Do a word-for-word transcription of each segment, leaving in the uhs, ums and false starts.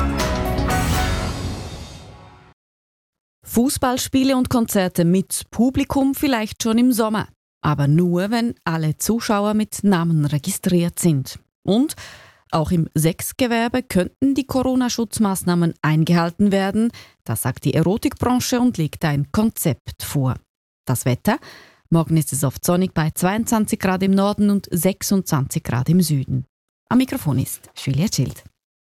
Fußballspiele und Konzerte mit Publikum vielleicht schon im Sommer. Aber nur, wenn alle Zuschauer mit Namen registriert sind. Und auch im Sexgewerbe könnten die Corona-Schutzmaßnahmen eingehalten werden. Das sagt die Erotikbranche und legt ein Konzept vor. Das Wetter? Morgen ist es oft sonnig bei zweiundzwanzig Grad im Norden und sechsundzwanzig Grad im Süden. Am Mikrofon ist Julia Schild.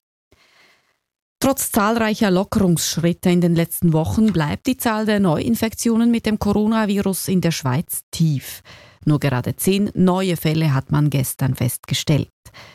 Trotz zahlreicher Lockerungsschritte in den letzten Wochen bleibt die Zahl der Neuinfektionen mit dem Coronavirus in der Schweiz tief. Nur gerade zehn neue Fälle hat man gestern festgestellt.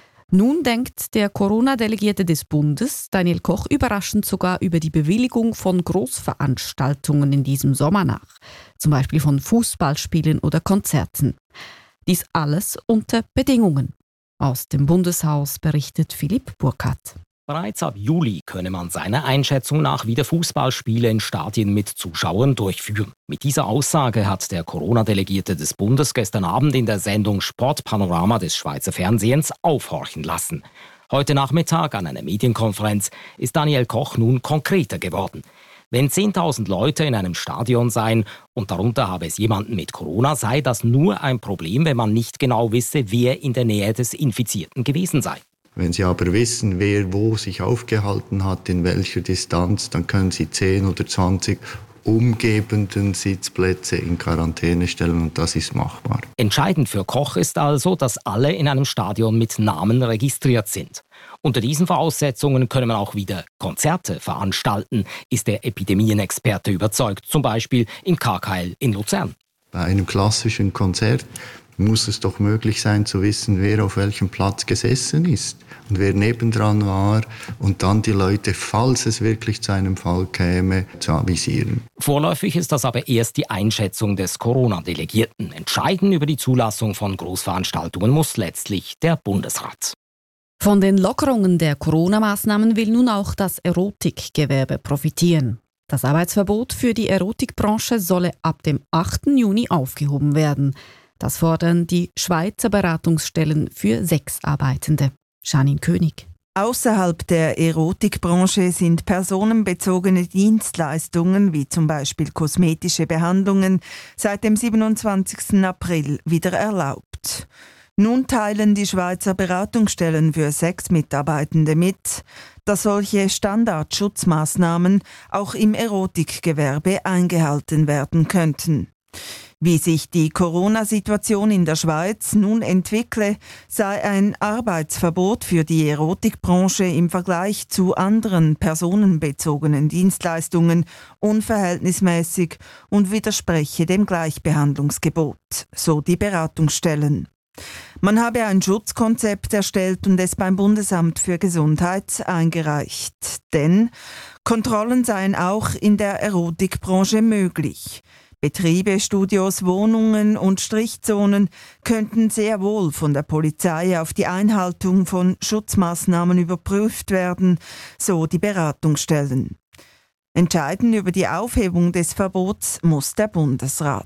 Nun denkt der Corona-Delegierte des Bundes, Daniel Koch, überraschend sogar über die Bewilligung von Großveranstaltungen in diesem Sommer nach. Zum Beispiel von Fußballspielen oder Konzerten. Dies alles unter Bedingungen. Aus dem Bundeshaus berichtet Philipp Burkhardt. Bereits ab Juli könne man seiner Einschätzung nach wieder Fußballspiele in Stadien mit Zuschauern durchführen. Mit dieser Aussage hat der Corona-Delegierte des Bundes gestern Abend in der Sendung Sportpanorama des Schweizer Fernsehens aufhorchen lassen. Heute Nachmittag an einer Medienkonferenz ist Daniel Koch nun konkreter geworden. Wenn zehntausend Leute in einem Stadion seien und darunter habe es jemanden mit Corona, sei das nur ein Problem, wenn man nicht genau wisse, wer in der Nähe des Infizierten gewesen sei. Wenn Sie aber wissen, wer wo sich aufgehalten hat, in welcher Distanz, dann können Sie zehn oder zwanzig umgebenden Sitzplätze in Quarantäne stellen und das ist machbar. Entscheidend für Koch ist also, dass alle in einem Stadion mit Namen registriert sind. Unter diesen Voraussetzungen können man auch wieder Konzerte veranstalten, ist der Epidemienexperte überzeugt, zum Beispiel im K K L in Luzern. Bei einem klassischen Konzert muss es doch möglich sein zu wissen, wer auf welchem Platz gesessen ist und wer nebendran war und dann die Leute, falls es wirklich zu einem Fall käme, zu avisieren. Vorläufig ist das aber erst die Einschätzung des Corona-Delegierten. Entscheiden über die Zulassung von Großveranstaltungen muss letztlich der Bundesrat. Von den Lockerungen der Corona-Maßnahmen will nun auch das Erotikgewerbe profitieren. Das Arbeitsverbot für die Erotikbranche solle ab dem achten Juni aufgehoben werden. Das fordern die Schweizer Beratungsstellen für Sexarbeitende. Janine König. Außerhalb der Erotikbranche sind personenbezogene Dienstleistungen wie zum Beispiel kosmetische Behandlungen seit dem siebenundzwanzigsten April wieder erlaubt. Nun teilen die Schweizer Beratungsstellen für Sexmitarbeitende mit, dass solche Standardschutzmaßnahmen auch im Erotikgewerbe eingehalten werden könnten. Wie sich die Corona-Situation in der Schweiz nun entwickle, sei ein Arbeitsverbot für die Erotikbranche im Vergleich zu anderen personenbezogenen Dienstleistungen unverhältnismäßig und widerspreche dem Gleichbehandlungsgebot, so die Beratungsstellen. Man habe ein Schutzkonzept erstellt und es beim Bundesamt für Gesundheit eingereicht. Denn Kontrollen seien auch in der Erotikbranche möglich. Betriebe, Studios, Wohnungen und Strichzonen könnten sehr wohl von der Polizei auf die Einhaltung von Schutzmaßnahmen überprüft werden, so die Beratungsstellen. Entscheiden über die Aufhebung des Verbots muss der Bundesrat.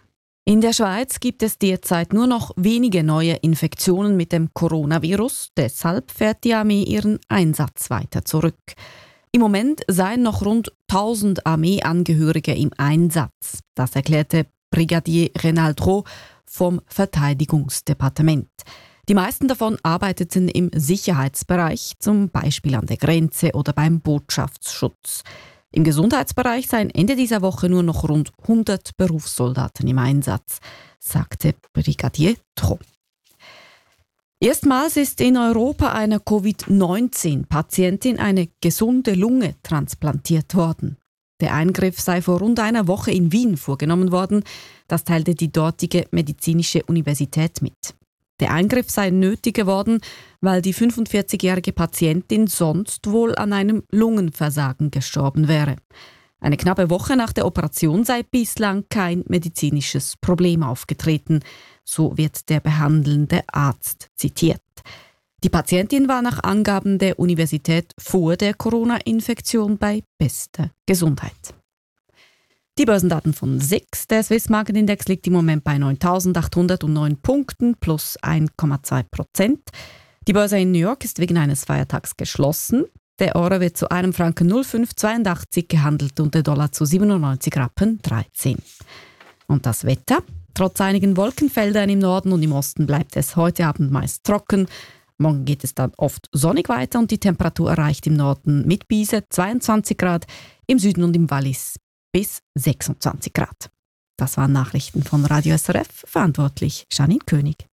In der Schweiz gibt es derzeit nur noch wenige neue Infektionen mit dem Coronavirus. Deshalb fährt die Armee ihren Einsatz weiter zurück. Im Moment seien noch rund tausend Armeeangehörige im Einsatz. Das erklärte Brigadier Renald Roh vom Verteidigungsdepartement. Die meisten davon arbeiteten im Sicherheitsbereich, zum Beispiel an der Grenze oder beim Botschaftsschutz. Im Gesundheitsbereich seien Ende dieser Woche nur noch rund hundert Berufssoldaten im Einsatz, sagte Brigadier Roh. Erstmals ist in Europa einer Covid neunzehn Patientin eine gesunde Lunge transplantiert worden. Der Eingriff sei vor rund einer Woche in Wien vorgenommen worden. Das teilte die dortige medizinische Universität mit. Der Eingriff sei nötig geworden, weil die fünfundvierzigjährige Patientin sonst wohl an einem Lungenversagen gestorben wäre. Eine knappe Woche nach der Operation sei bislang kein medizinisches Problem aufgetreten. So wird der behandelnde Arzt zitiert. Die Patientin war nach Angaben der Universität vor der Corona-Infektion bei bester Gesundheit. Die Börsendaten von S I X. Der Swiss Market Index liegt im Moment bei neuntausendachthundertneun Punkten plus eins Komma zwei Prozent. Die Börse in New York ist wegen eines Feiertags geschlossen. Der Euro wird zu einem Franken null Komma fünf zweiundachtzig gehandelt und der Dollar zu siebenundneunzig Rappen dreizehn. Und das Wetter? Trotz einigen Wolkenfeldern im Norden und im Osten bleibt es heute Abend meist trocken. Morgen geht es dann oft sonnig weiter und die Temperatur erreicht im Norden mit Biese zweiundzwanzig Grad, im Süden und im Wallis bis sechsundzwanzig Grad. Das waren Nachrichten von Radio S R F, verantwortlich Janine König.